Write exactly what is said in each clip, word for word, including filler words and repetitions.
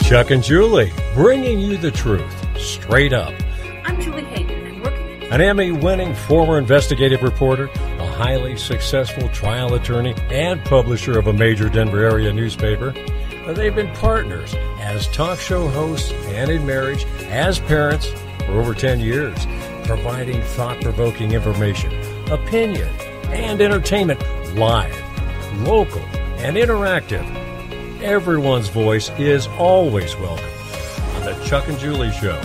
Chuck and Julie, bringing you the truth, straight up. I'm Julie Hayden, and working An Emmy-winning former investigative reporter, a highly successful trial attorney, and publisher of a major Denver area newspaper. They've been partners as talk show hosts and in marriage, as parents for over ten years, providing thought-provoking information, opinion, and entertainment live, local, and interactive. Everyone's voice is always welcome on the Chuck and Julie Show.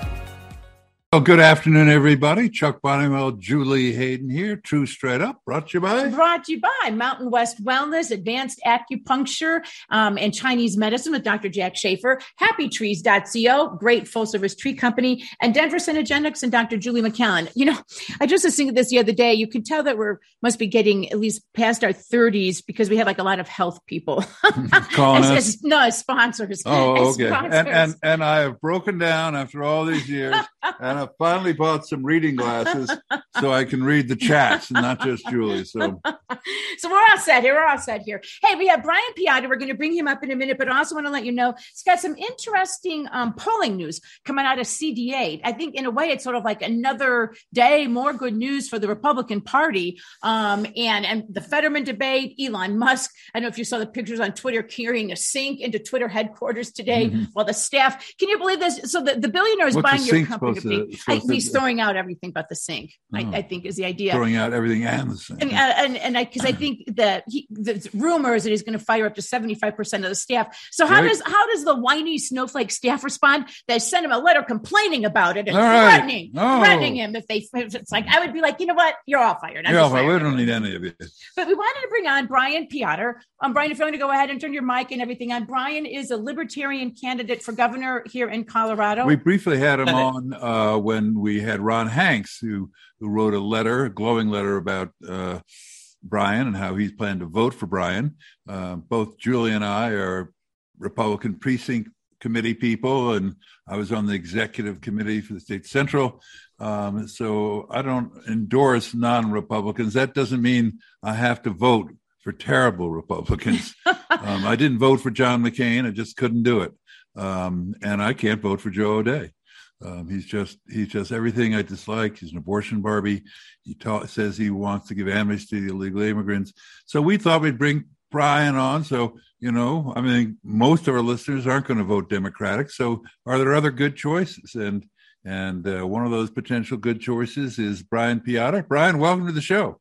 Well, good afternoon, everybody. Chuck Bonniwell, Julie Hayden here. True Straight Up, brought to you by? Brought to you by Mountain West Wellness, Advanced Acupuncture, um, and Chinese Medicine with Doctor Jack Schaefer, happy trees dot co, great full-service tree company, and Denver Synergenics and Doctor Julie McCallan. You know, I just was thinking this the other day. You can tell that we're must be getting at least past our thirties because we have like a lot of health people. Calling as, us? as, no, as sponsors. Oh, as okay. sponsors. And, and, and I have broken down after all these years. And I finally bought some reading glasses so I can read the chats and not just Julie. So, so we're all set here. We're all set here. Hey, we have Brian Piata. We're going to bring him up in a minute, but I also want to let you know he's got some interesting um, polling news coming out of C D A. I think in a way it's sort of like another day, more good news for the Republican Party. Um, and, and the Fetterman debate, Elon Musk. I don't know if you saw the pictures on Twitter carrying a sink into Twitter headquarters today mm-hmm. while the staff, can you believe this? So the, the billionaire is What's buying your company. To, I, he's throwing out everything but the sink. Oh. I, I think is the idea. Throwing out everything and the sink. And and and because I, I think that he, the rumors that he's going to fire up to seventy-five percent of the staff. So how right. does how does the whiny snowflake staff respond? They send him a letter complaining about it and all threatening right. oh. threatening him if they. If it's like I would be like, you know what, you're all fired. I'm you're all fired. We don't need any of it. But we wanted to bring on Brian Piata. Um, Brian, if you want to go ahead and turn your mic and everything on. Brian is a libertarian candidate for governor here in Colorado. We briefly had him on uh, when we had Ron Hanks, who who wrote a letter, a glowing letter about uh, Brian and how he's planning to vote for Brian. Uh, both Julie and I are Republican precinct committee people, and I was on the executive committee for the state central. Um, so I don't endorse non-Republicans. That doesn't mean I have to vote for terrible Republicans. um, I didn't vote for John McCain. I just couldn't do it. Um, and I can't vote for Joe O'Dea. Um, he's just he's just everything I dislike. He's an abortion Barbie. He ta- says he wants to give amnesty to illegal immigrants. So we thought we'd bring Brian on. So, you know, I mean, most of our listeners aren't going to vote Democratic. So are there other good choices? And and uh, one of those potential good choices is Brian Piata. Brian, welcome to the show.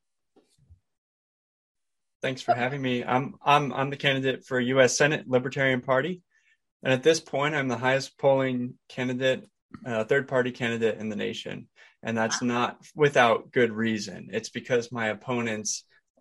Thanks for having me. I'm I'm I'm the candidate for U S Senate Libertarian Party. And at this point, I'm the highest polling candidate, uh, third party candidate in the nation. And that's not without good reason. It's because my opponents,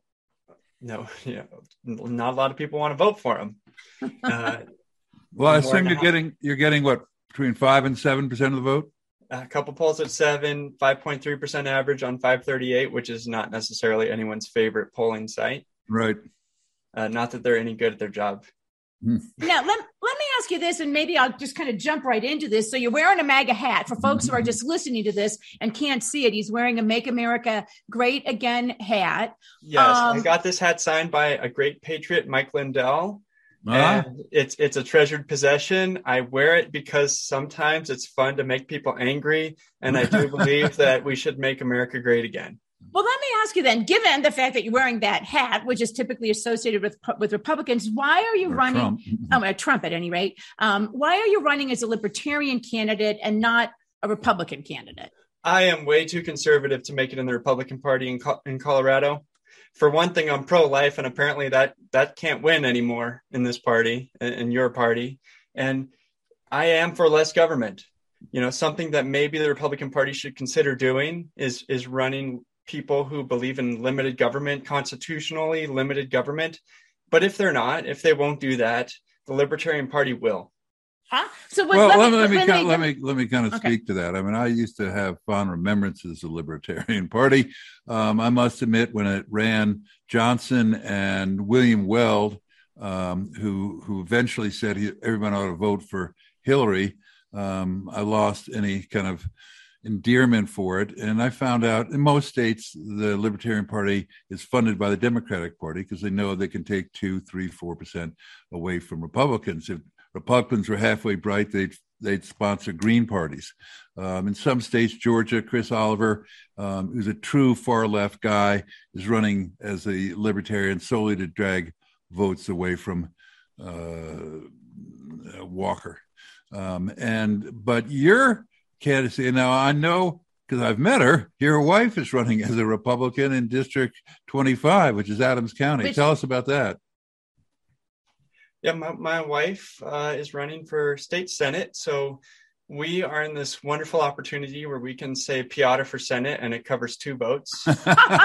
no, you know, not a lot of people want to vote for them. Uh, well, I assume you're getting, you're getting what, between five and seven percent of the vote? A couple polls at seven, five point three percent average on five thirty-eight, which is not necessarily anyone's favorite polling site. Right. Uh, not that they're any good at their job. Now, let, let me ask you this, and maybe I'll just kind of jump right into this. So you're wearing a MAGA hat. For folks who are just listening to this and can't see it, he's wearing a Make America Great Again hat. Yes, um, I got this hat signed by a great patriot, Mike Lindell. Uh-huh. And it's it's a treasured possession. I wear it because sometimes it's fun to make people angry. And I do believe that we should make America great again. Well, let me ask you then, given the fact that you're wearing that hat, which is typically associated with with Republicans, why are you or running, Trump. oh, a Trump at any rate, um, why are you running as a libertarian candidate and not a Republican candidate? I am way too conservative to make it in the Republican Party in, in Colorado. For one thing, I'm pro-life, and apparently that, that can't win anymore in this party, in your party. And I am for less government. You know, something that maybe the Republican Party should consider doing is is running people who believe in limited government, constitutionally limited government. But if they're not, if they won't do that, the Libertarian Party will. Huh? So what, well, let, let, me, let, me, let, kind, me, let me let me kind of okay. speak to that. I mean, I used to have fond remembrances of the Libertarian Party. Um, I must admit, when it ran Johnson and William Weld, um, who who eventually said he, everyone ought to vote for Hillary, um, I lost any kind of endearment for it. And I found out in most states, the Libertarian Party is funded by the Democratic Party because they know they can take two, three, four percent away from Republicans. If Republicans were halfway bright, they'd they'd sponsor Green parties. Um, in some states, Georgia, Chris Oliver, um, who's a true far left guy, is running as a libertarian solely to drag votes away from uh, Walker. Um, and but your candidacy, now I know because I've met her, your wife is running as a Republican in District twenty-five, which is Adams County. Which, Tell us about that. Yeah, my, my wife uh, is running for state Senate. So we are in this wonderful opportunity where we can say Piotr for Senate and it covers two votes. Hey,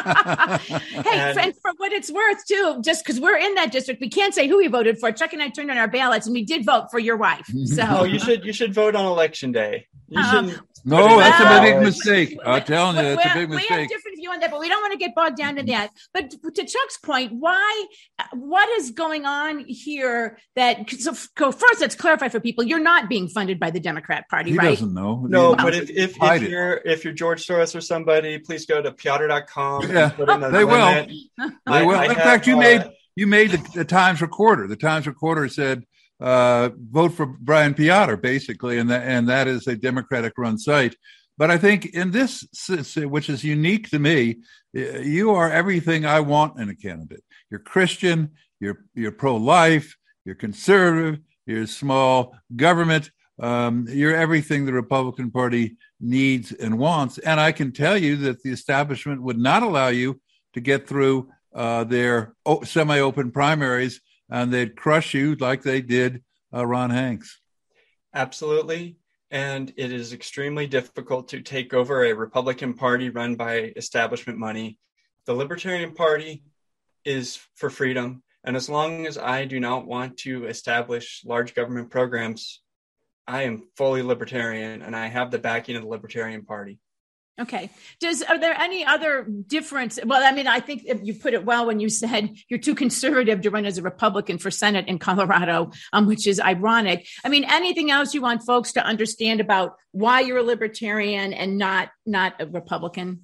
and, and for what it's worth, too, just because we're in that district, we can't say who we voted for. Chuck and I turned in our ballots and we did vote for your wife. So oh, you should you should vote on election day. You um, should. No, that's well, a big mistake. I'm telling you, that's well, a big mistake. We have a different view on that, but we don't want to get bogged down in that. But to Chuck's point, why, what is going on here that, so first, let's clarify for people, you're not being funded by the Democrat Party, he right? He doesn't know. No, he but if, if, if you're if you're George Soros or somebody, please go to Piotr dot com. Yeah, they will. Limit. They I, will. I in have, fact, you uh, made you made the, the Times Recorder. The Times Recorder said, uh, vote for Brian Piotr, basically, and that and that is a Democratic-run site. But I think in this, which is unique to me, you are everything I want in a candidate. You're Christian, you're you're pro-life, you're conservative, you're small government. Um, you're everything the Republican Party needs and wants. And I can tell you that the establishment would not allow you to get through uh, their semi-open primaries, and they'd crush you like they did uh, Ron Hanks. Absolutely. And it is extremely difficult to take over a Republican Party run by establishment money. The Libertarian Party is for freedom. And as long as I do not want to establish large government programs, I am fully libertarian and I have the backing of the Libertarian Party. Okay. Does, are there any other difference? Well, I mean, I think you put it well when you said you're too conservative to run as a Republican for Senate in Colorado, um, which is ironic. I mean, anything else you want folks to understand about why you're a libertarian and not, not a Republican?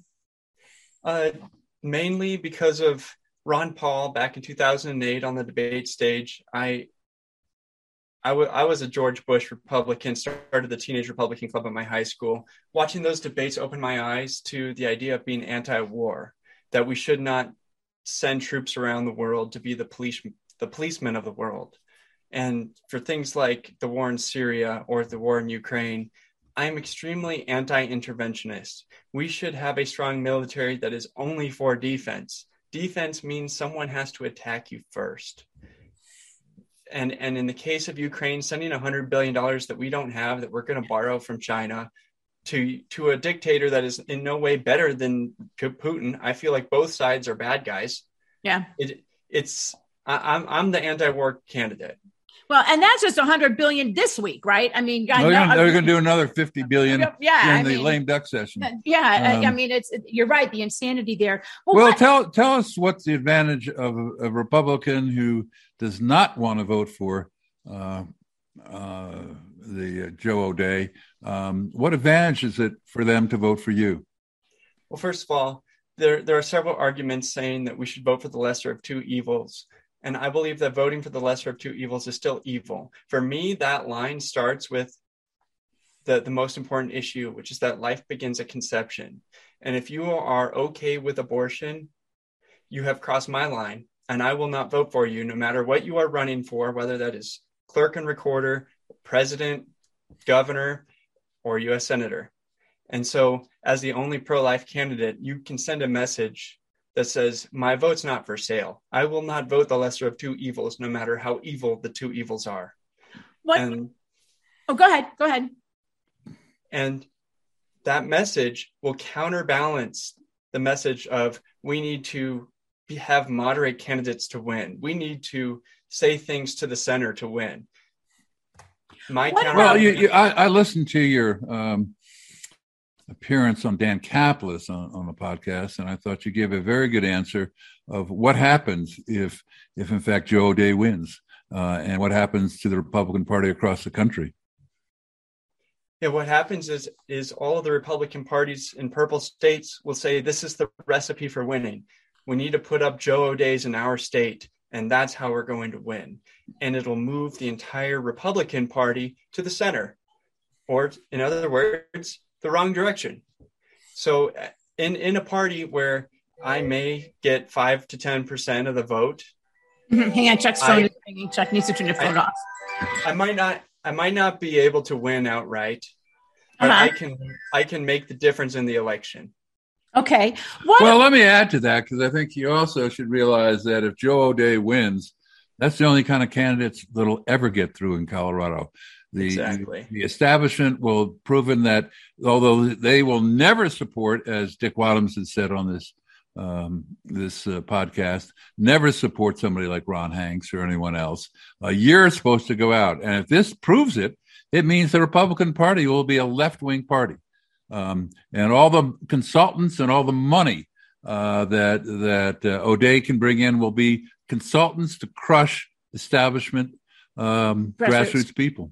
Uh, mainly because of Ron Paul back in two thousand eight on the debate stage. I I, w- I was a George Bush Republican, started the Teenage Republican Club at my high school. Watching those debates opened my eyes to the idea of being anti-war, that we should not send troops around the world to be the police, the policemen of the world. And for things like the war in Syria or the war in Ukraine, I'm extremely anti-interventionist. We should have a strong military that is only for defense. Defense means someone has to attack you first. And and in the case of Ukraine, sending one hundred billion dollars that we don't have, that we're going to borrow from China to to a dictator that is in no way better than Putin, I feel like both sides are bad guys. Yeah, it it's I, I'm I'm the anti-war candidate. Well, and that's just one hundred billion this week, right? I mean, I they're know, going to do another fifty billion yeah, during I the mean, lame duck session. Yeah, Um, I mean, it's you're right. The insanity there. Well, Well, what, tell tell us what's the advantage of a, a Republican who does not want to vote for uh, uh, the uh, Joe O'Dea. Um, what advantage is it for them to vote for you? Well, first of all, there there are several arguments saying that we should vote for the lesser of two evils. And I believe that voting for the lesser of two evils is still evil. For me, that line starts with the, the most important issue, which is that life begins at conception. And if you are okay with abortion, you have crossed my line, and I will not vote for you, no matter what you are running for, whether that is clerk and recorder, president, governor, or U S senator. And so as the only pro-life candidate, you can send a message that says, my vote's not for sale. I will not vote the lesser of two evils, no matter how evil the two evils are. what? And, oh, go ahead. Go ahead. and that message will counterbalance the message of we need to be, have moderate candidates to win. We need to say things to the center to win. My What counter- Well, you, you, I, I listened to your um, appearance on Dan Caplis on, on the podcast, and I thought you gave a very good answer of what happens if, if in fact, Joe O'Dea wins, uh, and what happens to the Republican Party across the country. Yeah, what happens is is all of the Republican parties in purple states will say this is the recipe for winning. We need to put up Joe O'Dea's in our state. and that's how we're going to win. And it'll move the entire Republican Party to the center, or in other words, the wrong direction. So in, in a party where I may get five to ten percent of the vote. Hang on, Chuck's phone I, is ringing. Chuck needs to turn your phone I, off. I might not, I might not be able to win outright, but uh-huh. I can, I can make the difference in the election. Okay. What? Well, let me add to that, because I think you also should realize that if Joe O'Dea wins, that's the only kind of candidates that'll ever get through in Colorado. The, exactly. the establishment will proven that, although they will never support, as Dick Wadhams has said on this um, this uh, podcast, never support somebody like Ron Hanks or anyone else. A year is supposed to go out, and if this proves it, it means the Republican Party will be a left-wing party. Um, and all the consultants and all the money uh, that that uh, O'Dea can bring in will be consultants to crush establishment um, grassroots. grassroots people.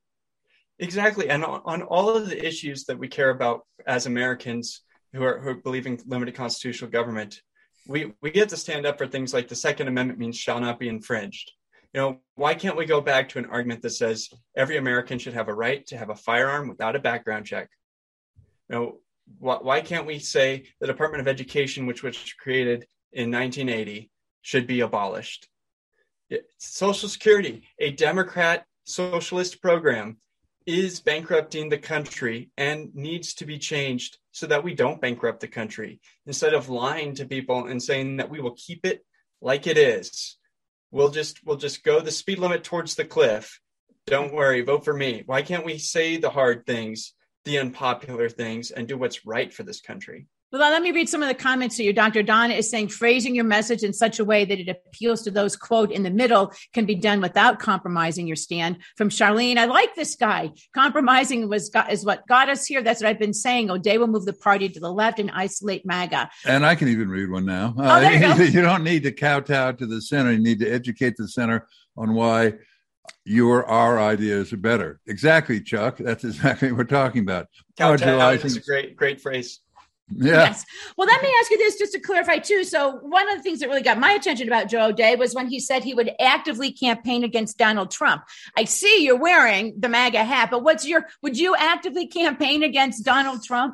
Exactly. And on, on all of the issues that we care about as Americans who are, who believe in limited constitutional government, we, we get to stand up for things like the Second Amendment means shall not be infringed. You know, why can't we go back to an argument that says every American should have a right to have a firearm without a background check? You know, why, why can't we say the Department of Education, which was created in nineteen eighty, should be abolished? Social Security, a Democrat socialist program, is bankrupting the country and needs to be changed so that we don't bankrupt the country. Instead of lying to people and saying that we will keep it like it is, we'll just we'll just go the speed limit towards the cliff. Don't worry, vote for me. Why can't we say the hard things, the unpopular things, and do what's right for this country? Well, let me read some of the comments here. Doctor Donna is saying phrasing your message in such a way that it appeals to those, quote, in the middle can be done without compromising your stand. From Charlene, I like this guy. Compromising was is what got us here. That's what I've been saying. O'Dea will move the party to the left and isolate MAGA. And I can even read one now. Oh, there you, uh, go. You don't need to kowtow to the center. You need to educate the center on why your our ideas are better. Exactly, Chuck. That's exactly what we're talking about. Kowtow is a great, great phrase. Yeah. Yes. Well, let me ask you this just to clarify, too. So one of the things that really got my attention about Joe O'Dea was when he said he would actively campaign against Donald Trump. I see you're wearing the MAGA hat, but what's your, would you actively campaign against Donald Trump?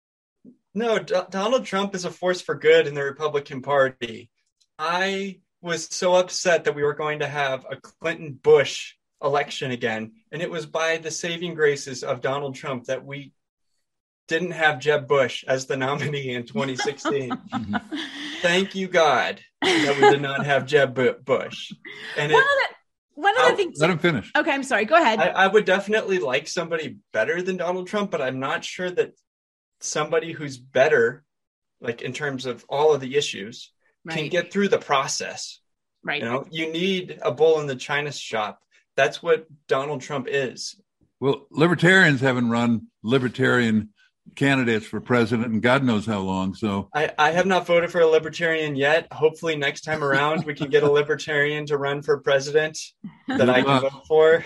No, D- Donald Trump is a force for good in the Republican Party. I was so upset that we were going to have a Clinton Bush election again. And it was by the saving graces of Donald Trump that we didn't have Jeb Bush as the nominee in twenty sixteen. Thank you, God, that we did not have Jeb Bush. And one it, of the, one of the things. Let him finish. Okay, I'm sorry. Go ahead. I, I would definitely like somebody better than Donald Trump, but I'm not sure that somebody who's better, like in terms of all of the issues, right, can get through the process. Right. You know, you need a bull in the china shop. That's what Donald Trump is. Well, libertarians haven't run libertarian candidates for president and God knows how long. So I, I have not voted for a libertarian yet. Hopefully next time around we can get a libertarian to run for president that Good I luck. can vote for.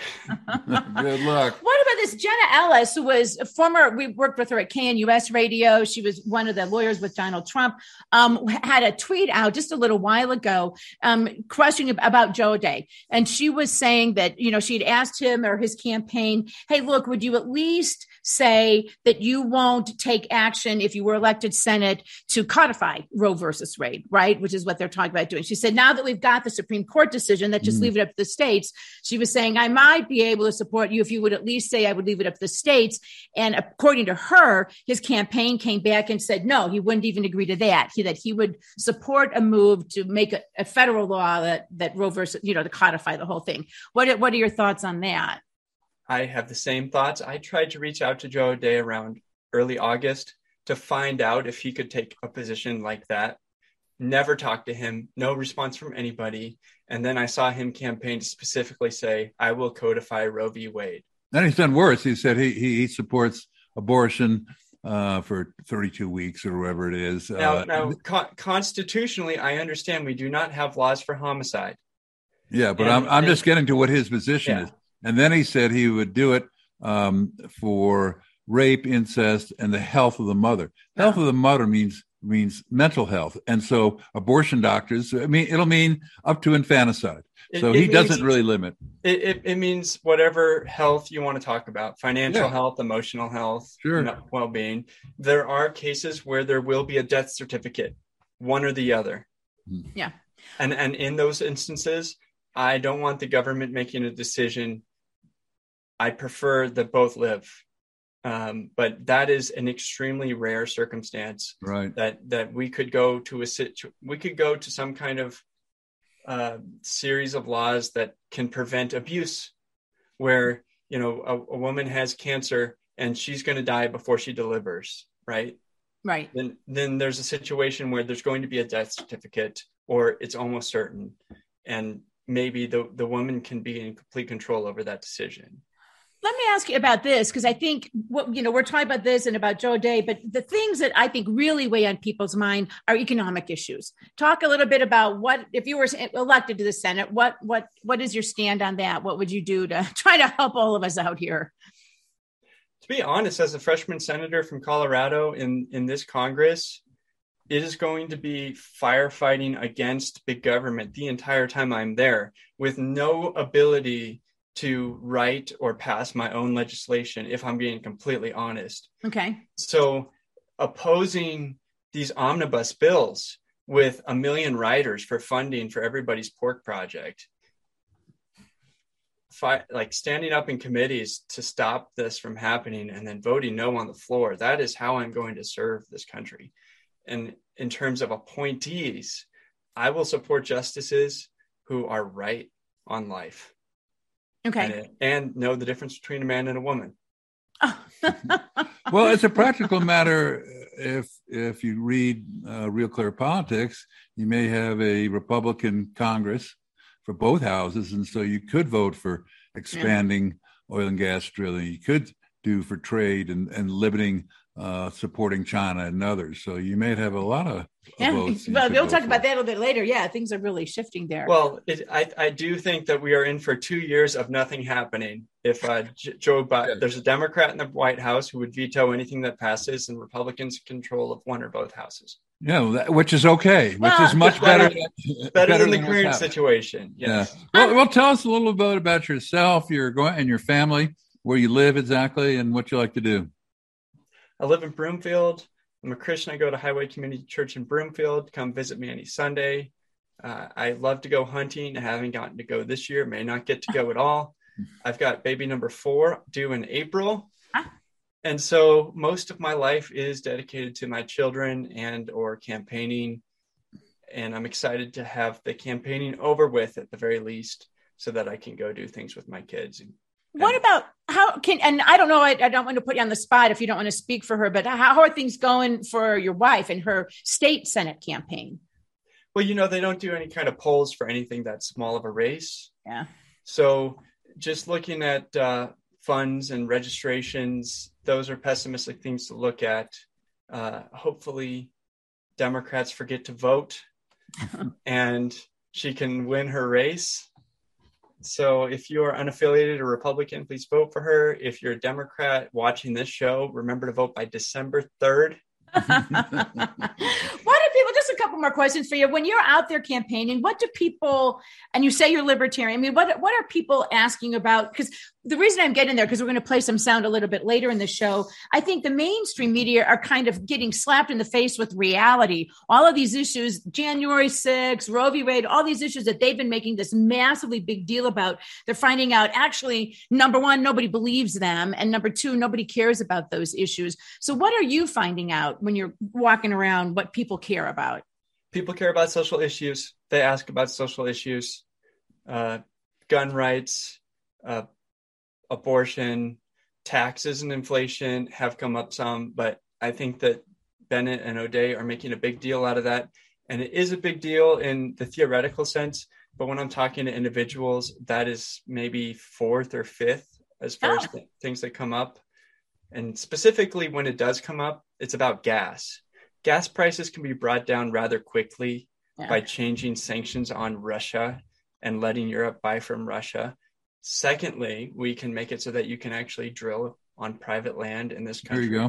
Good luck. What about this Jenna Ellis, who was a former, we worked with her at K N U S radio. She was one of the lawyers with Donald Trump, um, had a tweet out just a little while ago, um, questioning about Joe O'Dea. And she was saying that, you know, she had asked him or his campaign, hey, look, would you at least say that you won't take action if you were elected Senate to codify Roe versus Wade, right? Which is what they're talking about doing. She said, now that we've got the Supreme Court decision, that just mm. leave it up to the states. She was saying, I might be able to support you if you would at least say I would leave it up to the states. And according to her, his campaign came back and said, no, he wouldn't even agree to that. He, that he would support a move to make a, a federal law that, that Roe versus, you know, to codify the whole thing. What, what are your thoughts on that? I have the same thoughts. I tried to reach out to Joe O'Dea around early August to find out if he could take a position like that. Never talked to him, no response from anybody. And then I saw him campaign to specifically say, I will codify Roe v. Wade. Then he's done worse. He said he he, he supports abortion uh, for thirty-two weeks or whatever it is. Now, uh, now con- constitutionally, I understand we do not have laws for homicide. Yeah, but and, I'm I'm and, just getting to what his position yeah. is. And then he said he would do it um, for rape, incest, and the health of the mother. Health of the mother means means mental health. And so abortion doctors, I mean, it'll mean up to infanticide. So it, it he means, doesn't really limit. It, it, it means whatever health you want to talk about, financial yeah. health, emotional health, sure. well-being. There are cases where there will be a death certificate, one or the other. Yeah. And, and in those instances, I don't want the government making a decision. I prefer that both live. Um, but that is an extremely rare circumstance, right? That that we could go to a situ- we could go to some kind of uh, series of laws that can prevent abuse, where you know a, a woman has cancer and she's going to die before she delivers, right? Right. Then then there's a situation where there's going to be a death certificate, or it's almost certain, and maybe the the woman can be in complete control over that decision. Let me ask you about this, because I think what you know we're talking about this and about Joe Day, but the things that I think really weigh on people's mind are economic issues. Talk a little bit about what, if you were elected to the Senate, what what what is your stand on that? What would you do to try to help all of us out here? To be honest, as a freshman senator from Colorado in in this Congress, it is going to be firefighting against big government the entire time I'm there, with no ability to write or pass my own legislation, if I'm being completely honest. Okay. So opposing these omnibus bills with a million writers for funding for everybody's pork project, fi- like standing up in committees to stop this from happening and then voting no on the floor, that is how I'm going to serve this country. And in terms of appointees, I will support justices who are right on life. Okay. And, and know the difference between a man and a woman. Oh. Well, it's a practical matter. If if you read uh, Real Clear Politics, you may have a Republican Congress for both houses, and so you could vote for expanding yeah. oil and gas drilling. You could do for trade and, and limiting, uh, supporting China and others. So you may have a lot of yeah. votes. Well, we'll talk for. about that a little bit later. Yeah, things are really shifting there. Well, it, I, I do think that we are in for two years of nothing happening. If uh, Joe Biden, yeah. there's a Democrat in the White House who would veto anything that passes, and Republicans in control of one or both houses. Yeah, which is okay, which well, is much better, better, better, better than, than the current situation. Yes. Yeah. Well, well, tell us a little bit about yourself, your and your family, where you live exactly, and what you like to do. I live in Broomfield. I'm a Christian. I go to Highway Community Church in Broomfield. Come visit me any Sunday. Uh, I love to go hunting. I haven't gotten to go this year. May not get to go at all. I've got baby number four due in April. Ah. And so most of my life is dedicated to my children and or campaigning. And I'm excited to have the campaigning over with at the very least, so that I can go do things with my kids. What about how can, and I don't know, I, I don't want to put you on the spot if you don't want to speak for her, but how, how are things going for your wife and her state Senate campaign? Well, you know, they don't do any kind of polls for anything that small of a race. Yeah. So just looking at uh, funds and registrations, those are pessimistic things to look at. Uh, hopefully Democrats forget to vote and she can win her race. So if you are unaffiliated or Republican, please vote for her. If you're a Democrat watching this show, remember to vote by December third. What do people, just a couple more questions for you. When you're out there campaigning, what do people, and you say you're libertarian, I mean, what, what are people asking about? Because the reason I'm getting there, because we're going to play some sound a little bit later in the show, I think the mainstream media are kind of getting slapped in the face with reality. All of these issues, January sixth, Roe v. Wade, all these issues that they've been making this massively big deal about, they're finding out actually, number one, nobody believes them. And number two, nobody cares about those issues. So what are you finding out when you're walking around, what people care about? People care about social issues. They ask about social issues, uh, gun rights, uh, abortion, taxes and inflation have come up some, but I think that Bennett and O'Day are making a big deal out of that. And it is a big deal in the theoretical sense, but when I'm talking to individuals, that is maybe fourth or fifth as far oh. as th- things that come up. And specifically when it does come up, it's about gas. Gas prices can be brought down rather quickly yeah. by changing sanctions on Russia and letting Europe buy from Russia. Secondly, we can make it so that you can actually drill on private land in this country. There you go.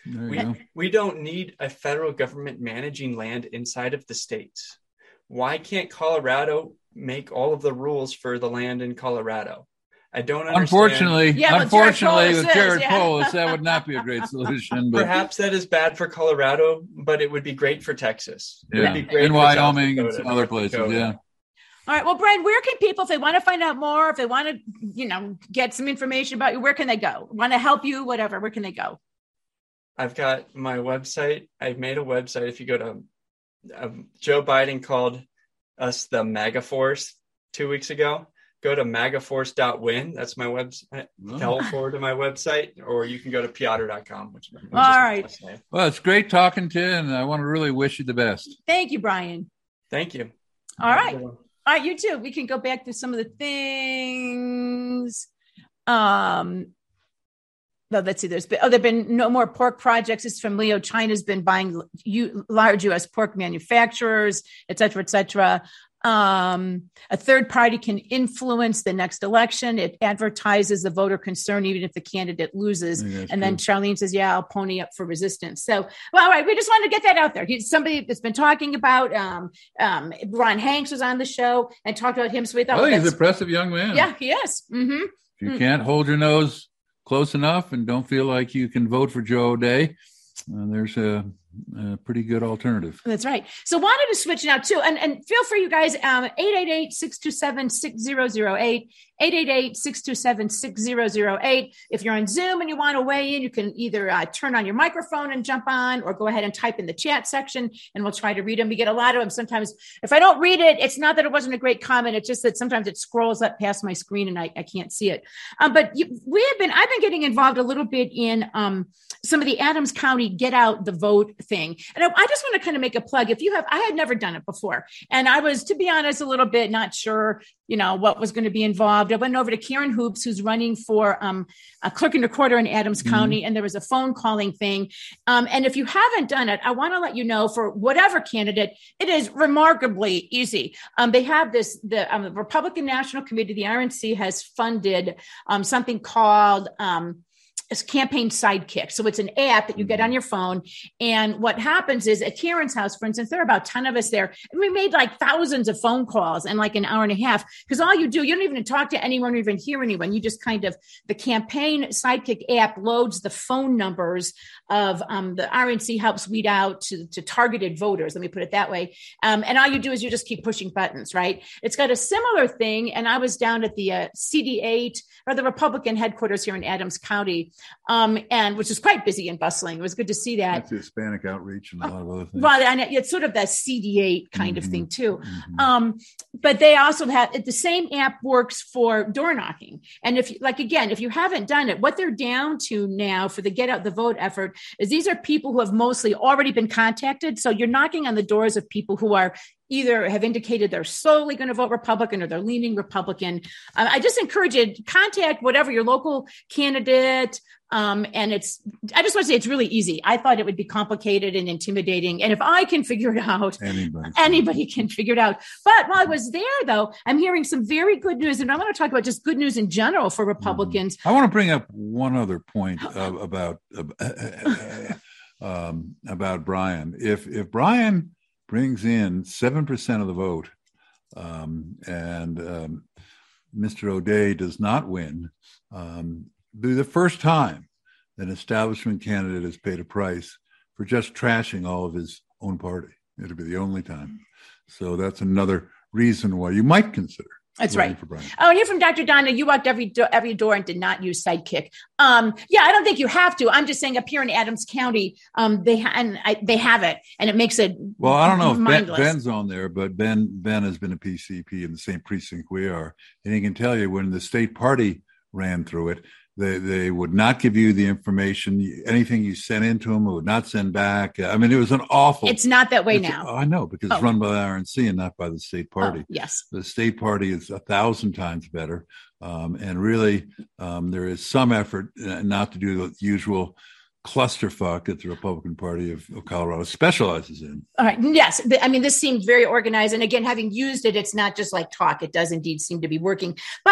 There you We, go. we don't need a federal government managing land inside of the states. Why can't Colorado make all of the rules for the land in Colorado? I don't understand. Unfortunately, Yeah, well, unfortunately, Jared with Polis Jared is, yeah. Polis, that would not be a great solution. But Perhaps that is bad for Colorado, but it would be great for Texas. It yeah, would be great in for South Wyoming and Dakota, some other North places, Dakota. yeah. All right. Well, Brian, where can people, if they want to find out more, if they want to, you know, get some information about you, where can they go? Want to help you, whatever, where can they go? I've got my website. I've made a website. If you go to um, Joe Biden called us the MAGA Force two weeks ago. Go to maga force dot win. That's my website. Oh. Tell forward to my website, or you can go to piotr dot com. Which, which All right. Well, it's great talking to you, and I want to really wish you the best. Thank you, Brian. Thank you. All right. All right, you too. We can go back to some of the things. Um, no, let's see. There's been, oh, there've been no more pork projects. It's from Leo. China's been buying u- large U S pork manufacturers, et cetera, et cetera. Um, a third party can influence the next election. It advertises the voter concern, even if the candidate loses. And true. then Charlene says, yeah, I'll pony up for resistance. So, well, all right. We just wanted to get that out there. He's somebody that's been talking about, um, um, Ron Hanks was on the show and talked about him. So we thought, Well, well, he's an that's- impressive young man. yeah, he is. Mm-hmm. If you can't hold your nose close enough and don't feel like you can vote for Joe O'Dea, uh, there's a, a pretty good alternative. That's right. So wanted to switch now too. And, and feel free, you guys, um, eight eight eight, six two seven, six zero zero eight, eight eight eight, six two seven, six zero zero eight. If you're on Zoom and you want to weigh in, you can either uh, turn on your microphone and jump on, or go ahead and type in the chat section and we'll try to read them. We get a lot of them. Sometimes if I don't read it, it's not that it wasn't a great comment. It's just that sometimes it scrolls up past my screen and I, I can't see it. Um, but you, we have been, I've been getting involved a little bit in um, some of the Adams County Get Out the Vote thing. And I, I just want to kind of make a plug. If you have, I had never done it before. And I was, to be honest, a little bit not sure, you know, what was going to be involved. I went over to Karen Hoops, who's running for um, a clerk and recorder in Adams mm-hmm. County. And there was a phone calling thing. Um, and if you haven't done it, I want to let you know, for whatever candidate, it is remarkably easy. Um, they have this, the, um, the Republican National Committee, the R N C, has funded um, something called um, Campaign Sidekick. So it's an app that you get on your phone. And what happens is at Karen's house, for instance, there are about ten of us there. And we made like thousands of phone calls in like an hour and a half. Because all you do, you don't even talk to anyone or even hear anyone. You just kind of, the Campaign Sidekick app loads the phone numbers of um, the R N C helps weed out to, to targeted voters. Let me put it that way. Um, and all you do is you just keep pushing buttons, right? It's got a similar thing. And I was down at the uh, C D eight, or the Republican headquarters here in Adams County. Um, and which is quite busy and bustling. It was good to see that. That's the Hispanic outreach and a lot of other things. Well, and it's sort of that C D eight kind mm-hmm. of thing too. Mm-hmm. Um, but they also have, the same app works for door knocking. And if, like, again, if you haven't done it, what they're down to now for the Get Out the Vote effort is these are people who have mostly already been contacted. So you're knocking on the doors of people who are either have indicated they're solely going to vote Republican or they're leaning Republican. Um, I just encourage you to contact whatever your local candidate. Um, and it's, I just want to say it's really easy. I thought it would be complicated and intimidating. And if I can figure it out, anybody, anybody can figure it out. But while I was there, though, I'm hearing some very good news. And I want to talk about just good news in general for Republicans. Mm-hmm. I want to bring up one other point uh, about, uh, um, about Brian. If, if Brian brings in seven percent of the vote, um, and um, Mister O'Dea does not win, um, be the first time that an establishment candidate has paid a price for just trashing all of his own party. It'll be the only time. So that's another reason why you might consider. That's right. For Brian. Oh, and you're from Doctor Donna. You walked every do- every door and did not use Sidekick. Um, yeah, I don't think you have to. I'm just saying up here in Adams County, um, they ha- and I, they have it, and it makes it. Well, I don't know if ben, mindless. Ben's on there, but Ben Ben has been a P C P in the same precinct we are, and he can tell you when the state party ran through it, they they would not give you the information. Anything you sent into them, it would not send back. I mean, it was an awful. It's not that way it's, now. I know, because it's oh. run by the R N C and not by the state party. Oh, yes, the state party is a thousand times better, um, and really, um, there is some effort not to do the usual clusterfuck that the Republican Party of, of Colorado specializes in. All right. Yes. I mean, this seems very organized. And again, having used it, it's not just like talk. It does indeed seem to be working. But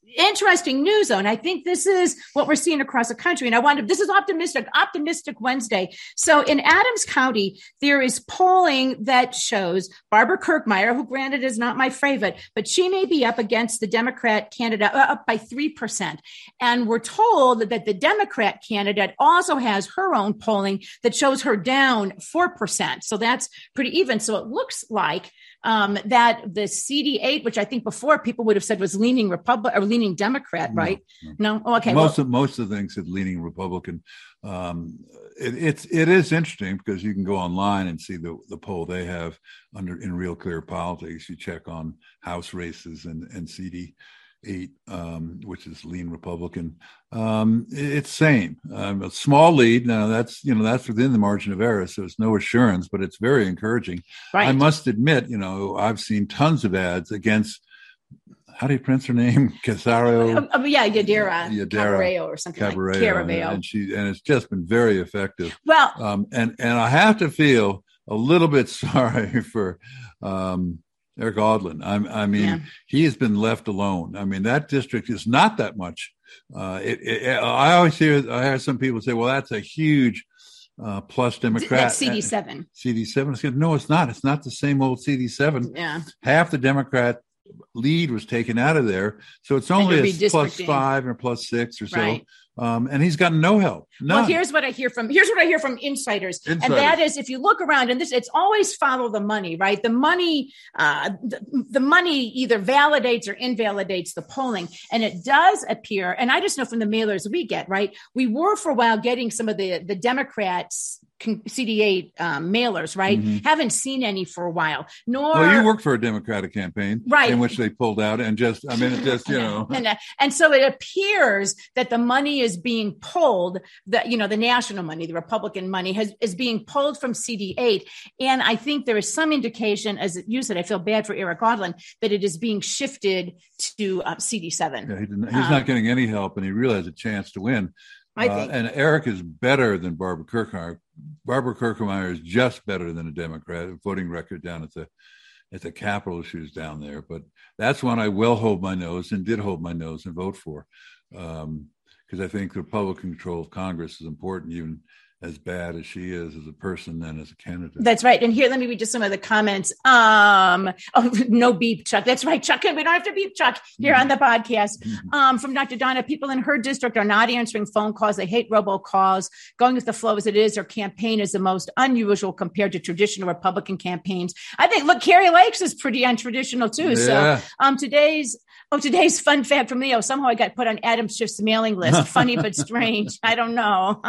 interesting news, though, and I think this is what we're seeing across the country. And I wanted, this is optimistic, optimistic Wednesday. So in Adams County, there is polling that shows Barbara Kirkmeyer, who granted is not my favorite, but she may be up against the Democrat candidate, uh, up by three percent. And we're told that the Democrat candidate also has her own polling that shows her down four percent. So that's pretty even. So it looks like um, that the C D eight, which I think before people would have said was leaning Republican or leaning Democrat, right? No, no? Oh, okay. Most well, of most of the things said leaning Republican. Um, it, it's it is interesting because you can go online and see the the poll they have under in Real Clear Politics. You check on House races and and C D eight, um, which is lean Republican. Um, it, it's same um, a small lead. Now that's you know that's within the margin of error, so it's no assurance, but it's very encouraging. Right. I must admit, you know, I've seen tons of ads against. How do you pronounce her name? Casaro? Um, yeah, Yadira, Yadira Cabareo or something Cabareo, like Cabareo. and she and it's just been very effective. Well, um, and and I have to feel a little bit sorry for um, Eric Odlin. I, I mean, yeah. he has been left alone. I mean, that district is not that much. Uh, it, it, I always hear I hear some people say, "Well, that's a huge." Uh, plus Democrat. That's C D seven. C D seven. No, it's not. It's not the same old C D seven. Yeah. Half the Democrat lead was taken out of there. So it's only a plus five or plus six or so. Right. Um, and he's gotten no help. None. Well, here's what I hear from, here's what I hear from insiders. insiders. And that is, if you look around and this, it's always follow the money, right? The money, uh, the, the money either validates or invalidates the polling. And it does appear, and I just know from the mailers we get, right? We were for a while getting some of the, the Democrats C D eight um, mailers, right? Mm-hmm. Haven't seen any for a while. Nor, well, you worked for a Democratic campaign, right? In which they pulled out, and just, I mean, it just, you know, and uh, and so it appears that the money is being pulled. The you know the national money, the Republican money, has is being pulled from C D eight, and I think there is some indication, as you said, I feel bad for Eric Odlin, that it is being shifted to uh, C D seven. Yeah, he didn't, he's um, not getting any help, and he really has a chance to win. I think. Uh, and Eric is better than Barbara Kirkmeyer. Barbara Kirkmeyer is just better than a Democrat. Voting record down at the at the Capitol, she was down there. But that's one I will hold my nose and did hold my nose and vote for, because um, I think the Republican control of Congress is important, even as bad as she is as a person and as a candidate. That's right. And here, let me read just some of the comments. Um, oh, no beep, Chuck. That's right, Chuck. We don't have to beep, Chuck, here mm-hmm. on the podcast. Mm-hmm. Um, from Doctor Donna, people in her district are not answering phone calls. They hate robocalls. Going with the flow as it is, her campaign is the most unusual compared to traditional Republican campaigns. I think, look, Carrie Lakes is pretty untraditional too. Yeah. So um, today's Oh, today's fun fact from Leo. Somehow I got put on Adam Schiff's mailing list. Funny but strange. I don't know.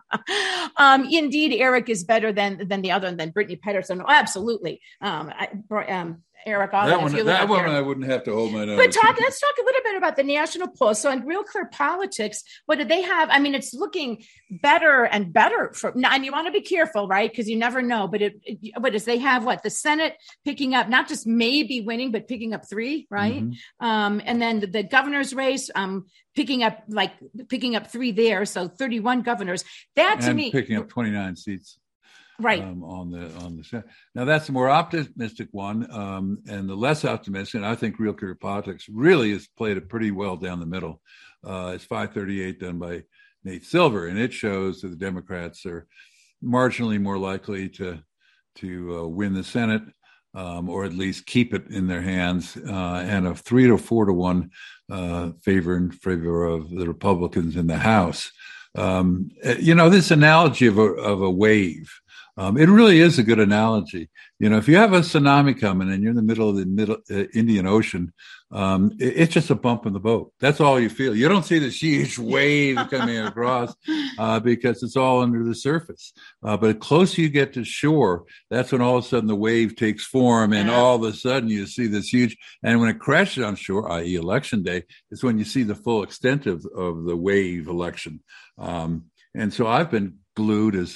um, indeed, Eric is better than than the other than Brittany Pedersen. Oh, absolutely. Um, I, um, Eric Odlin. That one, that one I wouldn't have to hold my nose. But talk, let's talk a little bit about the national poll. So in Real Clear Politics, what do they have? I mean, it's looking better and better for now, and you want to be careful, right? Because you never know. But it, it, what is they have? What the Senate picking up, not just maybe winning, but picking up three, right? Mm-hmm. Um, and then the, the governor's race, um, picking up like picking up three there, so thirty-one governors. That to and me, picking up twenty-nine seats. Right. Um, on the on the Senate. Now that's the more optimistic one, um, and the less optimistic. And I think Real Clear Politics really has played it pretty well down the middle. Uh, it's five thirty-eight done by Nate Silver, and it shows that the Democrats are marginally more likely to to uh, win the Senate, um, or at least keep it in their hands, uh, and a three to four to one uh, favor in favor of the Republicans in the House. Um, you know, this analogy of a of a wave. Um, it really is a good analogy. You know, if you have a tsunami coming and you're in the middle of the middle uh, Indian Ocean, um, it, it's just a bump in the boat. That's all you feel. You don't see this huge wave coming across uh, because it's all under the surface. Uh, but the closer you get to shore, that's when all of a sudden the wave takes form, and all of a sudden you see this huge. And when it crashes on shore, that is, Election Day, is when you see the full extent of, of the wave election. Um, and so I've been glued as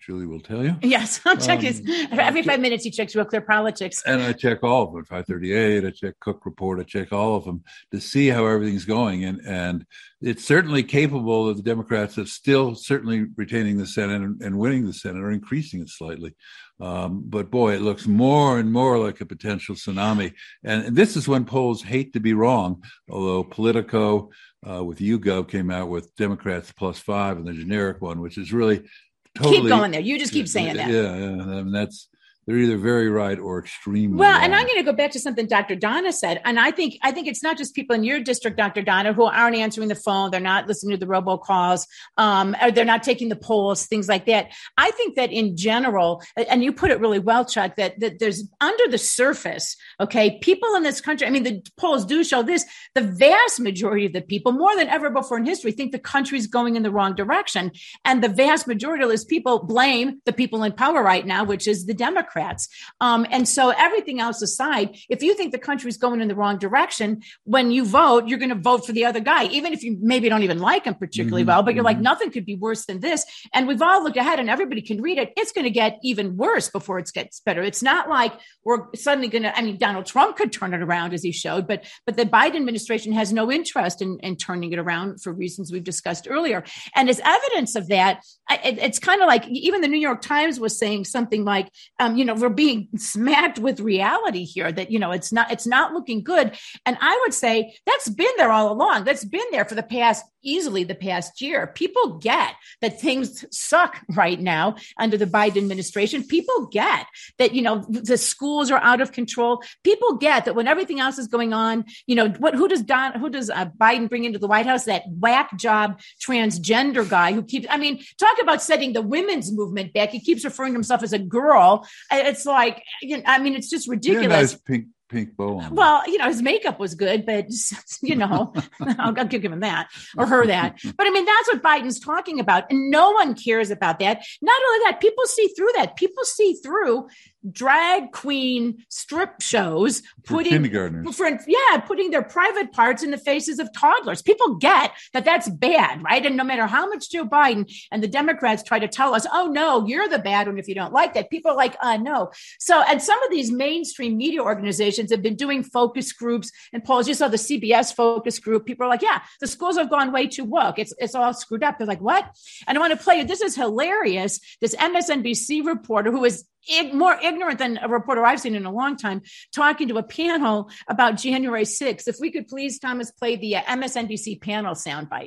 Julie will tell you. Yes, I'll check Um, his every five minutes. He checks Real Clear Politics, and I check all of them. five thirty-eight. I check Cook Report. I check all of them to see how everything's going, and and it's certainly capable of the Democrats of still certainly retaining the Senate and, and winning the Senate or increasing it slightly. Um, but boy, it looks more and more like a potential tsunami. And, and this is when polls hate to be wrong, although Politico uh, with YouGov came out with Democrats plus five and the generic one, which is really totally. Keep going there. You just keep saying that. Yeah, yeah. And that's, they're either very right or extremely well, wrong. and I'm going to go back to something Doctor Donna said, and I think I think it's not just people in your district, Doctor Donna, who aren't answering the phone, they're not listening to the robocalls, um, or they're not taking the polls, things like that. I think that in general, and you put it really well, Chuck, that that there's under the surface, okay, people in this country. I mean, the polls do show this: the vast majority of the people, more than ever before in history, think the country's going in the wrong direction, and the vast majority of those people blame the people in power right now, which is the Democrats. Um, and so everything else aside, if you think the country's going in the wrong direction, when you vote, you're going to vote for the other guy, even if you maybe don't even like him particularly mm-hmm. well, but you're mm-hmm. like, nothing could be worse than this. And we've all looked ahead and everybody can read it. It's going to get even worse before it gets better. It's not like we're suddenly going to, I mean, Donald Trump could turn it around as he showed, but, but the Biden administration has no interest in, in turning it around for reasons we've discussed earlier. And as evidence of that, it, it's kind of like even the New York Times was saying something like, um, you know, we're being smacked with reality here that, you know, it's not, it's not looking good. And I would say that's been there all along. That's been there for the past, easily the past year. People get that things suck right now under the Biden administration. People get that, you know, the schools are out of control. People get that when everything else is going on, you know, what, who does Don, who does uh, Biden bring into the White House? That whack job transgender guy who keeps, I mean, talk about setting the women's movement back. He keeps referring to himself as a girl. It's like, you know, I mean, it's just ridiculous. Yeah, nice pink, pink bow on. Well, you know, his makeup was good, but, you know, I'll, I'll give him that or her that. But I mean, that's what Biden's talking about. And no one cares about that. Not only that, people see through that. People see through drag queen strip shows, for putting kindergartners. For, yeah, putting their private parts in the faces of toddlers. People get that that's bad, right? And no matter how much Joe Biden and the Democrats try to tell us, oh no, you're the bad one if you don't like that, people are like, uh, no. So, and some of these mainstream media organizations have been doing focus groups and polls. You saw the C B S focus group. People are like, yeah, the schools have gone way too woke. It's it's all screwed up. They're like, what? And I want to play you. This is hilarious. This M S N B C reporter who is ig- more ignorant than a reporter I've seen in a long time, talking to a panel about January sixth. If we could please, Thomas, play the uh, M S N B C panel soundbite.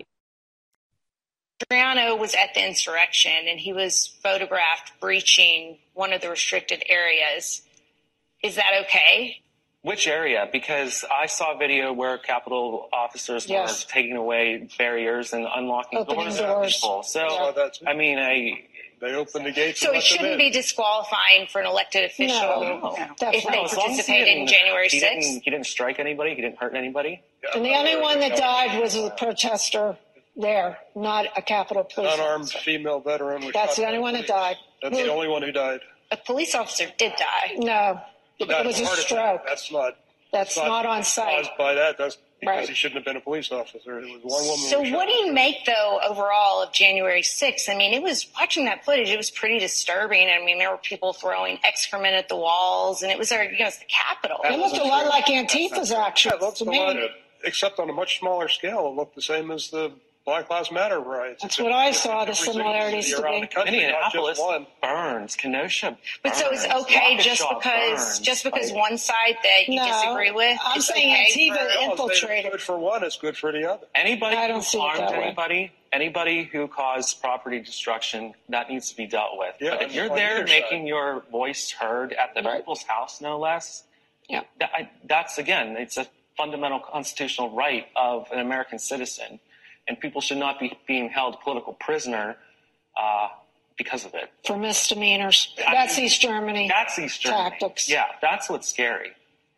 Adriano was at the insurrection and he was photographed breaching one of the restricted areas. Is that okay? Which area? Because I saw a video where Capitol officers yes. were taking away barriers and unlocking Opening doors. doors. People. So, yeah. that's, I mean, I... They opened the gates. So it shouldn't be disqualifying for an elected official no, no, if they no, participated in January he sixth? Didn't, he didn't strike anybody. He didn't hurt anybody. Yeah, and the only one that died was a protester there, not a Capitol police An unarmed officer. female veteran. Was That's shot the only one that died. That's Who, the only one who died. A police officer did die. No, it Not was a heart stroke. attack. That's not. That's not, not on site. Caused by that. That's because right. he shouldn't have been a police officer. It was one woman. So what do you make, though, overall of January sixth? I mean, it was, watching that footage, it was pretty disturbing. I mean, there were people throwing excrement at the walls, and it was, our, you know, it's the Capitol. It looked a lot like Antifa's action. Yeah, it looked to a me. lot, except on a much smaller scale. It looked the same as the Black Lives Matter riots. That's what I saw, the similarities to me. Minneapolis burns, Kenosha burns. But so it's okay just because burns. just because one side that you no, disagree with? I'm saying okay Antifa for, infiltrated. Good for one, it's good for the other. Anybody I who don't see it harmed that way. anybody, anybody who caused property destruction, that needs to be dealt with. Yeah, but if you're there making side. your voice heard at the right. people's house, no less, yeah, that, I, that's, again, it's a fundamental constitutional right of an American citizen. And people should not be being held political prisoner uh, because of it. For misdemeanors. I That's mean, East Germany. That's East Germany. Tactics. Yeah, that's what's scary.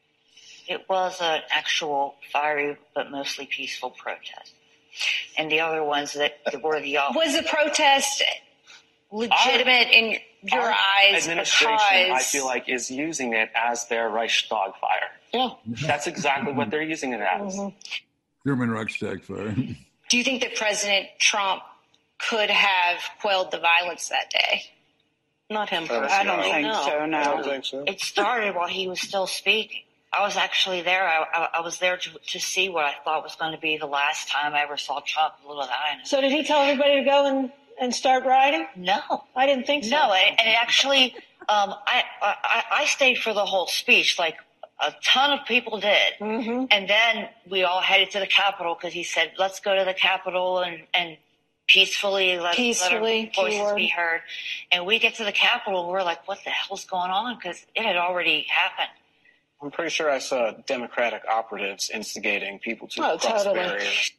It was an actual fiery but mostly peaceful protest. And the other ones that were the was the protest legitimate our, in your our eyes? Administration, because... I feel like, is using it as their Reichstag fire. Yeah, that's exactly what they're using it as. Mm-hmm. German Reichstag fire. Do you think that President Trump could have quelled the violence that day? Not him personally. I don't think no. so, no. I don't think so. It started while he was still speaking. I was actually there. I, I, I was there to, to see what I thought was going to be the last time I ever saw Trump. Little did I know. So did he tell everybody to go and, and start riding? No. I didn't think so. No, and, and it actually, um, I, I, I stayed for the whole speech, like a ton of people did. Mm-hmm. And then we all headed to the Capitol because he said, let's go to the Capitol and, and peacefully let, Peacefully, let our voices keyword. be heard. And we get to the Capitol, we're like, what the hell's going on? Because it had already happened. I'm pretty sure I saw Democratic operatives instigating people to Oh, cross totally. barriers.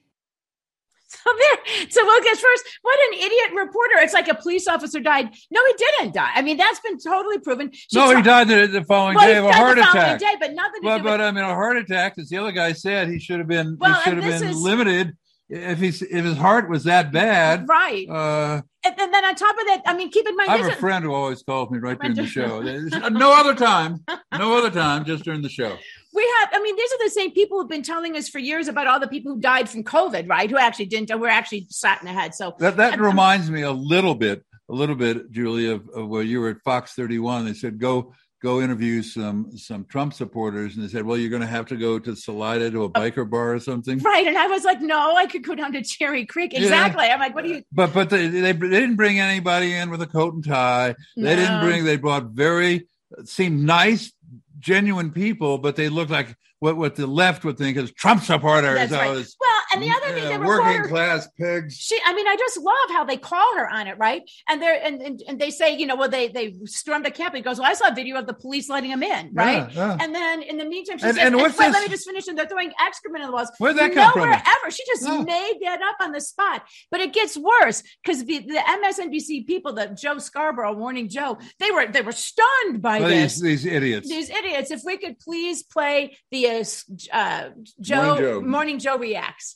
So there, so we'll get first. What an idiot reporter! It's like a police officer died. No, he didn't die. I mean, that's been totally proven. She no, tra- he died the, the following well, day he of a died heart the following attack. Day, but nothing to But, do but with- I mean, a heart attack, as the other guy said, he should have been. Well, he should and have this been is- limited. If he's if his heart was that bad, right? Uh, and, and then on top of that, I mean, keep in mind, I have this a is- friend who always calls me right during the show. There's no other time, no other time, just during the show. We have, I mean, these are the same people who've been telling us for years about all the people who died from COVID, right? Who actually didn't, who were actually shot in the head. So That that and- reminds me a little bit, a little bit, Julie, of, of where you were at Fox thirty-one. They said go go interview some some Trump supporters, and they said, well, you're going to have to go to Salida to a biker bar or something. Right, and I was like, no, I could go down to Cherry Creek. Exactly. Yeah. I'm like, what do you? But but they, they they didn't bring anybody in with a coat and tie. They No. didn't bring. They brought very seemed nice, genuine people, but they looked like what what the left would think is Trump supporters. That's right. Those, Well, and the other thing, uh, the working reporter, class pigs. she, I mean, I just love how they call her on it, right? And they're and, and, and they say, you know, well, they they stormed the Capitol. He goes, well, I saw a video of the police letting him in, right? Yeah, yeah. And then in the meantime, she And- said, and and what's wait, this- let me just finish. And they're throwing excrement in the walls. Where'd that come from? Nowhere ever. She just No. made that up on the spot. But it gets worse because the, the M S N B C people, the Joe Scarborough, Morning Joe, they were they were stunned by Well, this. these these idiots. These idiots. If we could please play the uh, uh, Joe Morning Joe. Morning Joe reacts.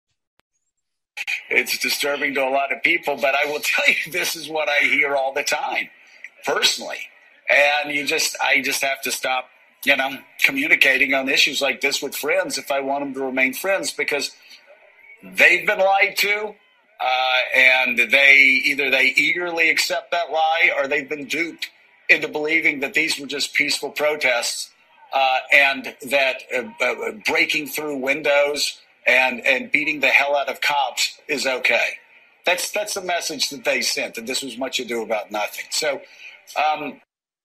It's disturbing to a lot of people, but I will tell you, this is what I hear all the time, personally. And you just, I just have to stop, you know, communicating on issues like this with friends if I want them to remain friends, because they've been lied to, uh, and they either they eagerly accept that lie or they've been duped into believing that these were just peaceful protests, uh, and that uh, uh, breaking through windows and and beating the hell out of cops is okay. That's that's the message that they sent, that this was much ado about nothing. So, um,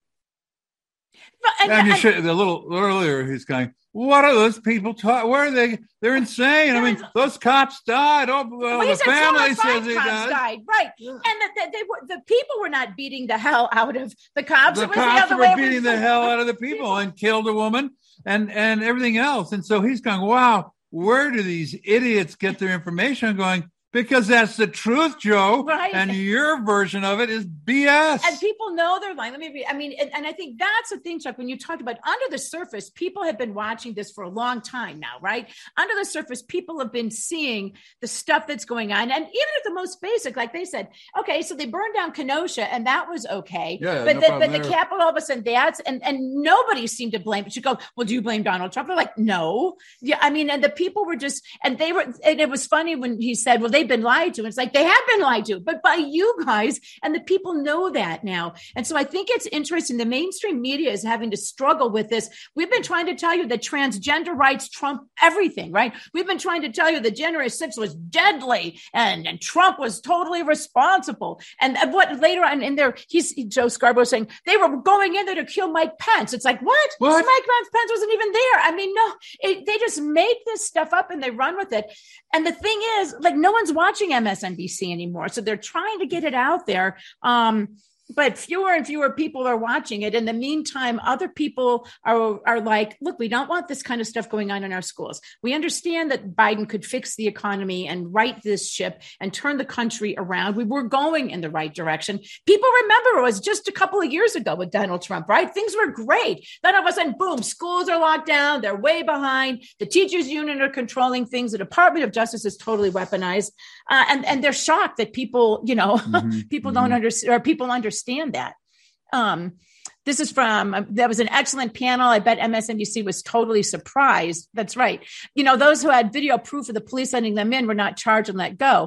But, and, And you and- should, a little earlier, he's going, what are those people talking? Where are they? They're insane. I mean, those cops died. Oh, well, Well, he the said two family or five says he cops died. died, right? And that that they were the people were not beating the hell out of the cops. The it was cops the other were way. beating the hell out of the people and killed a woman and, and everything else. And so he's going, wow, where do these idiots get their information? I'm going, because that's the truth, Joe. Right. And your version of it is B S. And people know they're lying. Let me read. I mean, and, and I think that's the thing, Chuck, when you talked about under the surface, people have been watching this for a long time now, right? Under the surface, people have been seeing the stuff that's going on. And even at the most basic, like they said, okay, so they burned down Kenosha and that was okay. Yeah, but no the, problem but the there. Capitol, all of a sudden, that's, and, and nobody seemed to blame it. You go, well, do you blame Donald Trump? They're like, no. Yeah, I mean, and the people were just, and they were, and it was funny when he said, well, they've been lied to. And it's like, they have been lied to, but by you guys, and the people know that now. And so I think it's interesting. The mainstream media is having to struggle with this. We've been trying to tell you that transgender rights trump everything, right? We've been trying to tell you that January sixth was deadly and, and Trump was totally responsible. And what later on in there, he's Joe Scarborough saying they were going in there to kill Mike Pence. It's like, what? What? Mike Pence wasn't even there. I mean, no, it, they just make this stuff up and they run with it. And the thing is, like, no one's watching M S N B C anymore. So they're trying to get it out there. Um, but fewer and fewer people are watching it. In the meantime, other people are, are like, look, we don't want this kind of stuff going on in our schools. We understand that Biden could fix the economy and right this ship and turn the country around. We were going in the right direction. People remember it was just a couple of years ago with Donald Trump, right? Things were great. Then all of a sudden, boom, schools are locked down. They're way behind. The teachers union are controlling things. The Department of Justice is totally weaponized. Uh, and, and they're shocked that people, you know, Mm-hmm. people Mm-hmm. don't understand, or people understand that. Um, this is from, uh, that was an excellent panel. I bet M S N B C was totally surprised. That's right. You know, those who had video proof of the police letting them in were not charged and let go.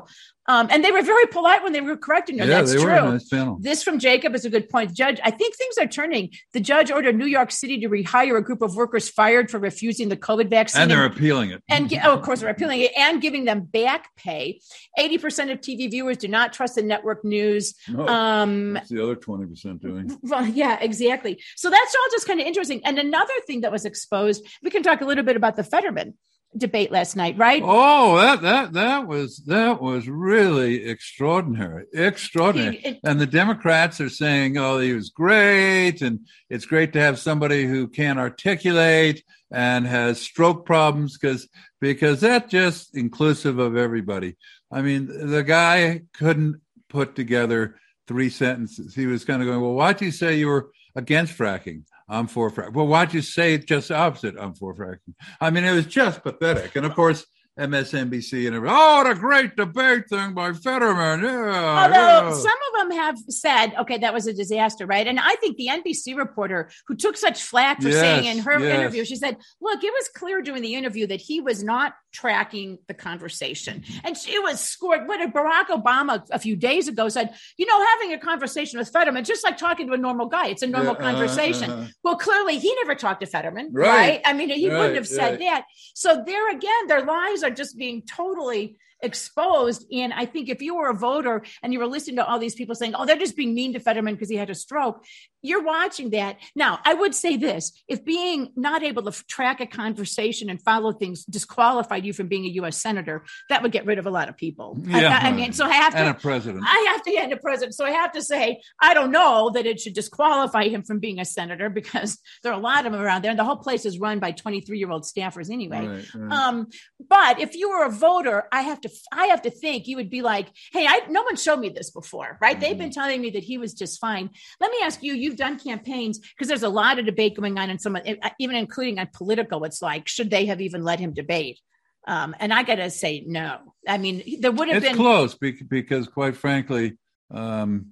Um, and they were very polite when they were correcting her. Yeah, That's they true. were a nice panel. This from Jacob is a good point. Judge, I think things are turning. The judge ordered New York City to rehire a group of workers fired for refusing the COVID vaccine. And they're and, appealing it. And oh, of course, they're appealing it and giving them back pay. eighty percent of T V viewers do not trust the network news. No, um, what's the other twenty percent doing? Well, yeah, exactly. So that's all just kind of interesting. And another thing that was exposed, we can talk a little bit about the Fetterman debate last night, right? Oh, that that that was that was really extraordinary, extraordinary. He, it, and the Democrats are saying, "Oh, he was great, and it's great to have somebody who can articulate and has stroke problems," because because that's just inclusive of everybody. I mean, the guy couldn't put together three sentences. He was kind of going, "Well, why'd you say you were against fracking?" I'm for fracking. Well, why'd you say it just the opposite? I'm for fracking. I mean, it was just pathetic. And of course, M S N B C and everything. Oh, what a great debate thing by Fetterman. Yeah, Although yeah. some of them have said, okay, that was a disaster, right? And I think the N B C reporter who took such flack for yes, saying in her yes. interview, she said, look, it was clear during the interview that he was not tracking the conversation. And she was scored. What did Barack Obama a few days ago said, you know, having a conversation with Fetterman, just like talking to a normal guy, it's a normal yeah, conversation. Uh, uh, well, clearly he never talked to Fetterman, right? right? I mean, he right, wouldn't have said right. that. So there again, their lies are just being totally exposed. And I think if you were a voter and you were listening to all these people saying, oh, they're just being mean to Fetterman because he had a stroke, you're watching that. Now, I would say this, if being not able to f- track a conversation and follow things disqualified you from being a U S senator, that would get rid of a lot of people. Yeah, I, I mean, so I have to, and a president. I have to end a president. So I have to say, I don't know that it should disqualify him from being a senator because there are a lot of them around there. And the whole place is run by twenty-three year old staffers anyway. Right, right. Um, but if you were a voter, I have to, I have to think you would be like, hey, I, no one showed me this before, right? Mm-hmm. They've been telling me that he was just fine. Let me ask you, you've done campaigns because there's a lot of debate going on in some, even including on Politico. It's like, should they have even let him debate? Um, and I got to say, no. I mean, there would have it's been close because quite frankly, um,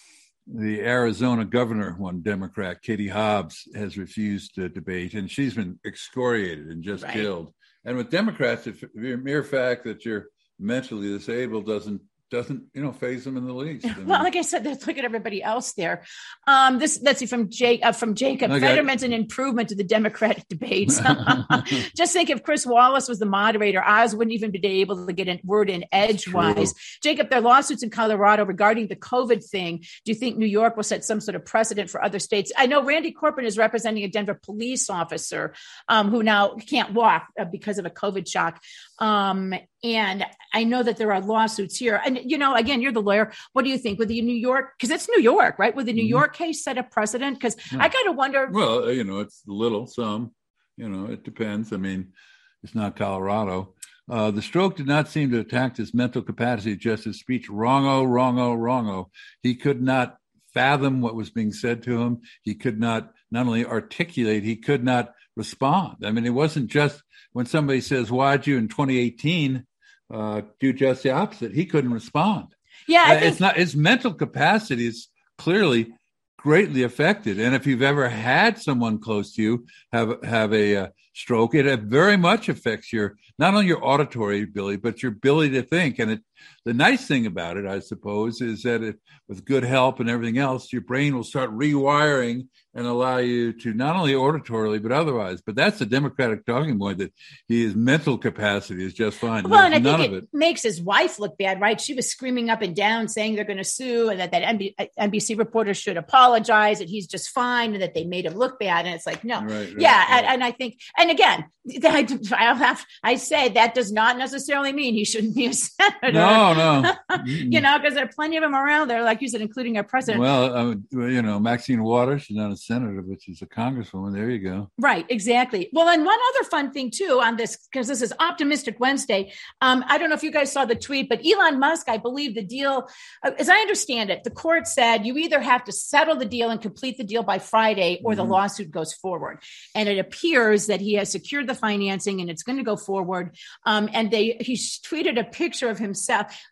the Arizona governor, one Democrat, Katie Hobbs, has refused to debate, and she's been excoriated and just right. killed. And with Democrats, if the mere fact that you're mentally disabled doesn't doesn't you know phase them in the least. I mean, well, like I said, let's look at everybody else there. Um, this let's see from Jake uh, from Jacob. Okay. Fetterman's an improvement to the Democratic debates. Just think if Chris Wallace was the moderator, Oz wouldn't even be able to get a word in edgewise. Jacob, there are lawsuits in Colorado regarding the COVID thing. Do you think New York will set some sort of precedent for other states? I know Randy Corporon is representing a Denver police officer um, who now can't walk uh, because of a COVID shock. Um, and I know that there are lawsuits here. And, you know, again, you're the lawyer. What do you think? Would the New York, because it's New York, right? Would the New mm-hmm. York case set a precedent? Because yeah. I kind of wonder. Well, you know, it's little, some, you know, it depends. I mean, it's not Colorado. Uh, the stroke did not seem to attack his mental capacity, just his speech. Wrong-o, wrong-o, wrong-o. He could not fathom what was being said to him. He could not not only articulate, he could not respond. I mean, it wasn't just when somebody says, why'd you in twenty eighteen uh, do just the opposite? He couldn't respond. Yeah, I uh, think- it's not, his mental capacity is clearly greatly affected. And if you've ever had someone close to you have, have a uh, stroke, it very much affects your, not only your auditory ability, but your ability to think. And it, the nice thing about it, I suppose, is that it, with good help and everything else, your brain will start rewiring and allow you to not only auditorily, but otherwise. But that's the Democratic talking point, that his mental capacity is just fine. Well, and I None think of it, it makes his wife look bad, right? She was screaming up and down saying they're going to sue and that that N B C reporter should apologize, that he's just fine and that they made him look bad. And it's like, no. Right, right, yeah. right. And, and I think, and again, I, I'll have, I say that does not necessarily mean he shouldn't be a senator. No, no. You know, because there are plenty of them around there, like you said, including our president. Well, um, you know, Maxine Waters, she's not a senator, but she's a congresswoman. There you go. Right, exactly. Well, and one other fun thing, too, on this, because this is Optimistic Wednesday. Um, I don't know if you guys saw the tweet, but Elon Musk, I believe the deal, uh, as I understand it, the court said you either have to settle the deal and complete the deal by Friday or mm-hmm. the lawsuit goes forward. And it appears that he has secured the financing and it's going to go forward. Um, and they he tweeted a picture of himself.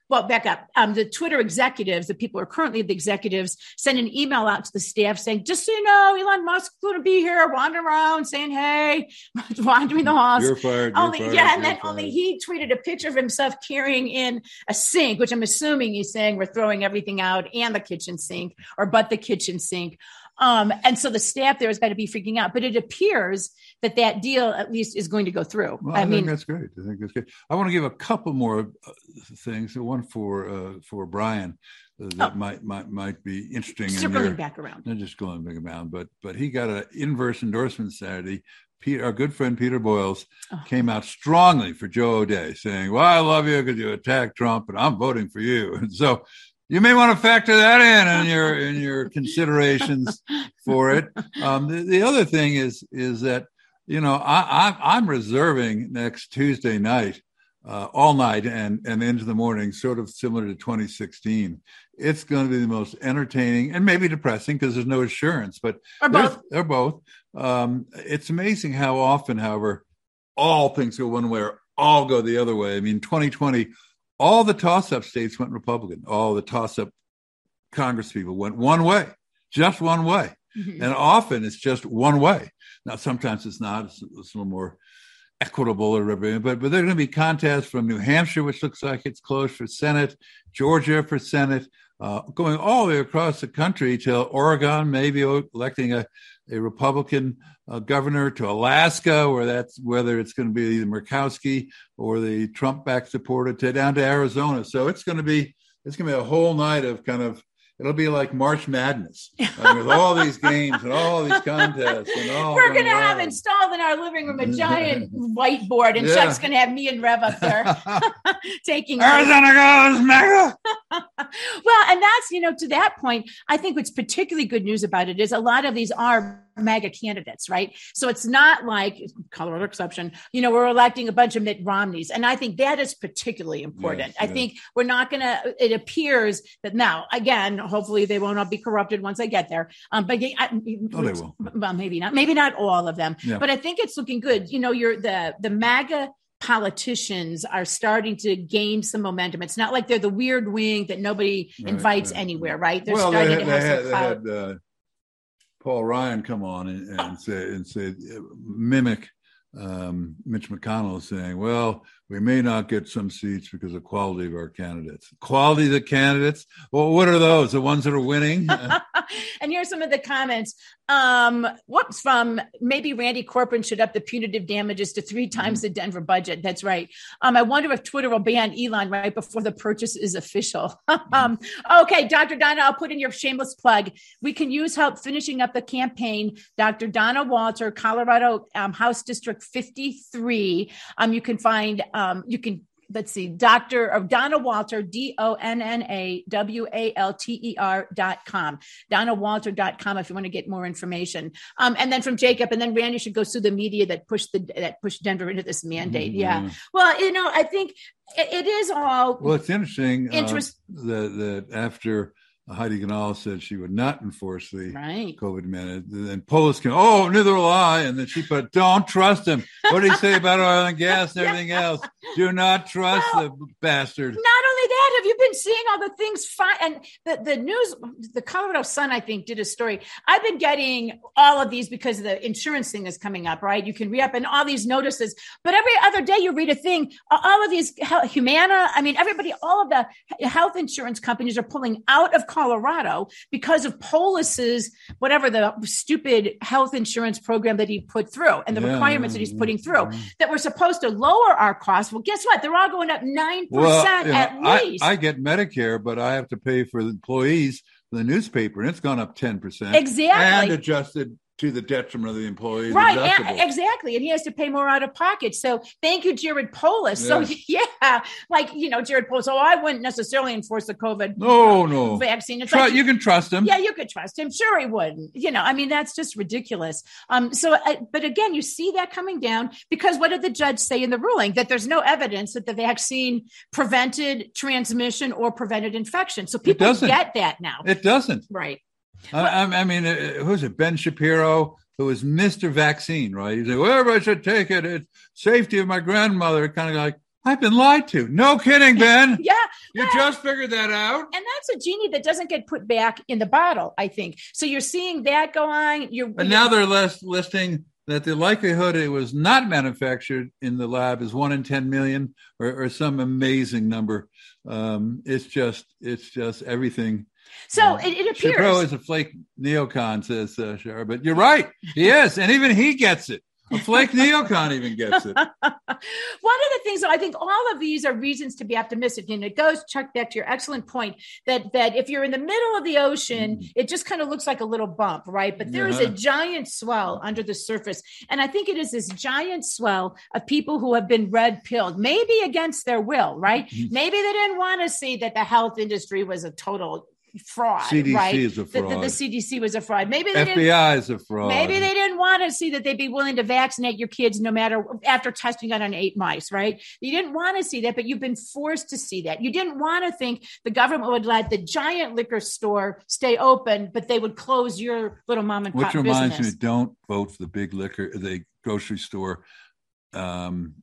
well, back up. Um, the Twitter executives, the people who are currently the executives, send an email out to the staff saying, just so you know, Elon Musk's going to be here, wandering around saying, hey, wandering the halls. You're fired. You're only, fired, yeah, and you're then fired. only he tweeted a picture of himself carrying in a sink, which I'm assuming he's saying we're throwing everything out and the kitchen sink, or but the kitchen sink. Um, and so the staff there is going to be freaking out, but it appears that that deal at least is going to go through. Well, I, I, mean, think that's great. I think that's great. I want to give a couple more uh, things. One for uh, for Brian uh, that Oh. might might might be interesting. circling your, back around. Not just going back around, but but he got an inverse endorsement Saturday. Peter, our good friend Peter Boyles, Oh. came out strongly for Joe O'Dea, saying, "Well, I love you because you attacked Trump, but I'm voting for you." And so you may want to factor that in in your in your considerations for it. Um, the, the other thing is is that you know I, I I'm reserving next Tuesday night, uh, all night and and into the morning, sort of similar to twenty sixteen. It's going to be the most entertaining and maybe depressing because there's no assurance, but Or both. they're both. Um, it's amazing how often, however, all things go one way or all go the other way. I mean, twenty twenty. All the toss-up states went Republican. All the toss-up Congress people went one way, just one way. Mhm. And often it's just one way. Now, sometimes it's not. It's, it's a little more equitable or whatever. But, but there are going to be contests from New Hampshire, which looks like it's close for Senate, Georgia for Senate, uh, going all the way across the country to Oregon, maybe electing a, a Republican uh, governor, to Alaska, where that's whether it's going to be either Murkowski or the Trump-backed supporter, to down to Arizona. So it's going to be it's going to be a whole night of kind of it'll be like March Madness uh, with all these games and all these contests and all. We're going to on. have installed in our living room a giant whiteboard, and Yeah. Chuck's going to have me and Rev up there taking Arizona goes mega. Well, and that's, you know, to that point, I think what's particularly good news about it is a lot of these are MAGA candidates, right? So it's not like, Colorado exception, you know, we're electing a bunch of Mitt Romneys. And I think that is particularly important. Yes, I yes. think we're not going to, it appears that now, again, hopefully they won't all be corrupted once I get there. Um, but I, Oh, they will. Well, maybe not, maybe not all of them, Yeah. but I think it's looking good. You know, you're the, the MAGA politicians are starting to gain some momentum. It's not like they're the weird wing that nobody Right, invites right. anywhere, right? They're Well, starting they to had, have they some had, clout. they had uh, Paul Ryan come on and, and say and say mimic um, Mitch McConnell saying, "Well, we may not get some seats because of quality of our candidates. Quality of the candidates. Well, what are those? The ones that are winning?" And here's some of the comments. Um, whoops, from maybe Randy Corcoran should up the punitive damages to three times the Denver budget. That's right. Um, I wonder if Twitter will ban Elon right before the purchase is official. um, okay, Doctor Donna, I'll put in your shameless plug. We can use help finishing up the campaign. Doctor Donna Walter, Colorado um, House District fifty-three. Um, you can find, um, you can Let's see, Doctor of Donna Walter, D O N N A W A L T E R dot com, Donna Walter dot com if you want to get more information. Um, and then from Jacob, and then Randy should go sue the media that pushed the that pushed Denver into this mandate. Mhm. Yeah. Well, you know, I think it, it is all. Well, it's interesting uh, Interest- that, that after Heidi Ganahl said she would not enforce the Right. COVID mandate, then Polis came, oh, neither will I. And then she put, don't trust him. What did he say about oil and gas and everything else? Do not trust Well, the bastard. Not only that, have you been seeing all the things? Fi- and the, the news, the Colorado Sun, I think, did a story. I've been getting all of these because the insurance thing is coming up, right? You can re-up and all these notices. But every other day you read a thing, all of these, Humana, I mean, everybody, all of the health insurance companies are pulling out of Colorado because of Polis's, whatever the stupid health insurance program that he put through and the Yeah. requirements that he's putting through that were supposed to lower our costs. Well, guess what? They're all going up nine percent Well, you know, at I, least. I get Medicare, but I have to pay for the employees for the newspaper, and it's gone up ten percent. Exactly. And adjusted to the detriment of the employees. Right, deductible. and- exactly. And he has to pay more out of pocket. So thank you, Jared Polis. So yeah, like, you know, Jared Polis. Oh, I wouldn't necessarily enforce the COVID No, no. vaccine. It's Tru- like, you can trust him. yeah, you could trust him. Sure, he wouldn't. You know, I mean, that's just ridiculous. Um, so, uh, but again, you see that coming down because what did the judge say in the ruling? That there's no evidence that the vaccine prevented transmission or prevented infection. So people doesn't. get that now. It doesn't. Right. I, I, I mean, uh, who's it? Ben Shapiro, who was Mister Vaccine, right? He said, well, everybody should take it. It's safety of my grandmother. Kind of like, I've been lied to. No kidding, Ben. Yeah. You well, just figured that out. And that's a genie that doesn't get put back in the bottle, I think. So you're seeing that go on. You're, and now they're list, listing that the likelihood it was not manufactured in the lab is one in ten million or, or some amazing number. Um, it's just, it's just everything. So uh, it, it appears. Shapiro is a flake neocon, says uh, Shara, but you're right. He is. And even he gets it. A flake neocon even gets it. One of the things, though, I think all of these are reasons to be optimistic. And it goes, Chuck, back to your excellent point that that if you're in the middle of the ocean, mm. it just kind of looks like a little bump, right? But there yeah. is a giant swell under the surface. And I think it is this giant swell of people who have been red-pilled, maybe against their will, right? Mm. Maybe they didn't want to see that the health industry was a total fraud, C D C right? is a fraud. The, the, the C D C was a fraud. Maybe they F B I is a fraud. Maybe they didn't want to see that they'd be willing to vaccinate your kids no matter after testing it on eight mice, right? You didn't want to see that, but you've been forced to see that. You didn't want to think the government would let the giant liquor store stay open, but they would close your little mom and pop business. Which reminds business. me, don't vote for the big liquor, the grocery store um,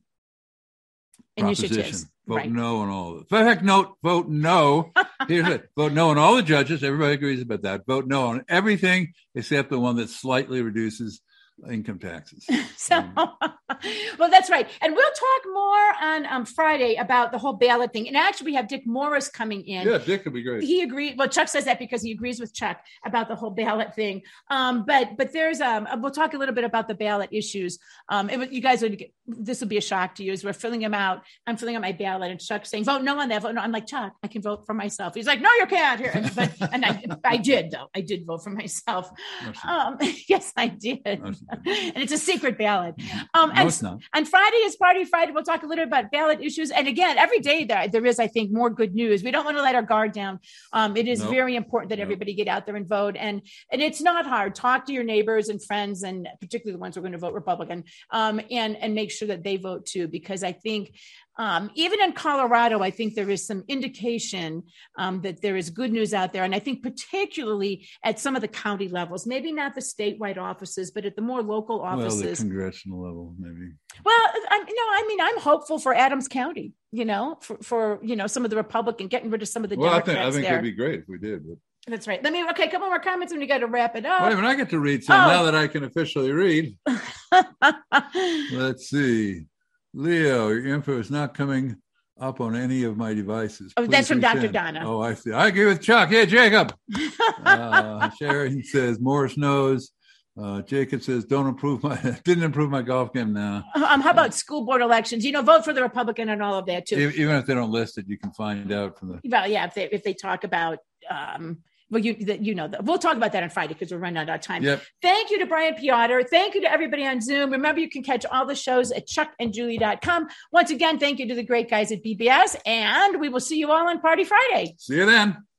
proposition. Vote right. no on all of it. In fact, no, vote no. Here's it. Vote no on all the judges. Everybody agrees about that. Vote no on everything except the one that slightly reduces income taxes. So, well, that's right. And we'll talk more on um, Friday about the whole ballot thing. And actually, we have Dick Morris coming in. Yeah, Dick would be great. He agreed. Well, Chuck says that because he agrees with Chuck about the whole ballot thing. Um, but but there's um, we'll talk a little bit about the ballot issues. Um, it, you guys would get, this will be a shock to you as we're filling them out. I'm filling out my ballot, and Chuck's saying, "Vote no on that." Vote no. I'm like, Chuck, I can vote for myself. He's like, "No, you can't." Here, and, but and I, I did though. I did vote for myself. Um, yes, I did. And it's a secret ballot. Um, no, and, it's not. and Friday is Party Friday. We'll talk a little bit about ballot issues. And again, every day there, there is, I think, more good news. We don't want to let our guard down. Um, it is nope. very important that nope. everybody get out there and vote. And and it's not hard. Talk to your neighbors and friends, and particularly the ones who are going to vote Republican, um, and, and make sure that they vote too. Because I think Um, even in Colorado, I think there is some indication um, that there is good news out there. And I think particularly at some of the county levels, maybe not the statewide offices, but at the more local offices. Well, the congressional level, maybe. Well, I, no, I mean, I'm hopeful for Adams County, you know, for, for you know, some of the Republican, getting rid of some of the well, Democrats I think, I think there. it'd be great if we did. But... That's right. Let me, okay, a couple more comments and we got to wrap it up. Wait a minute, I get to read some oh. now that I can officially read. Let's see. Leo, your info is not coming up on any of my devices. Oh, Please that's from resend. Doctor Donna. Oh, I see. I agree with Chuck. Hey, Jacob. uh, Sharon says Morris knows. Uh, Jacob says don't improve my didn't improve my golf game now. Um, how about school board elections? You know, vote for the Republican and all of that too. Even if they don't list it, you can find out from the. Well, yeah, if they if they talk about. Um, Well, you you know, we'll talk about that on Friday because we're running out of time. Yep. Thank you to Brian Piotr. Thank you to everybody on Zoom. Remember, you can catch all the shows at chuck and julie dot com. Once again, thank you to the great guys at B B S, and we will see you all on Party Friday. See you then.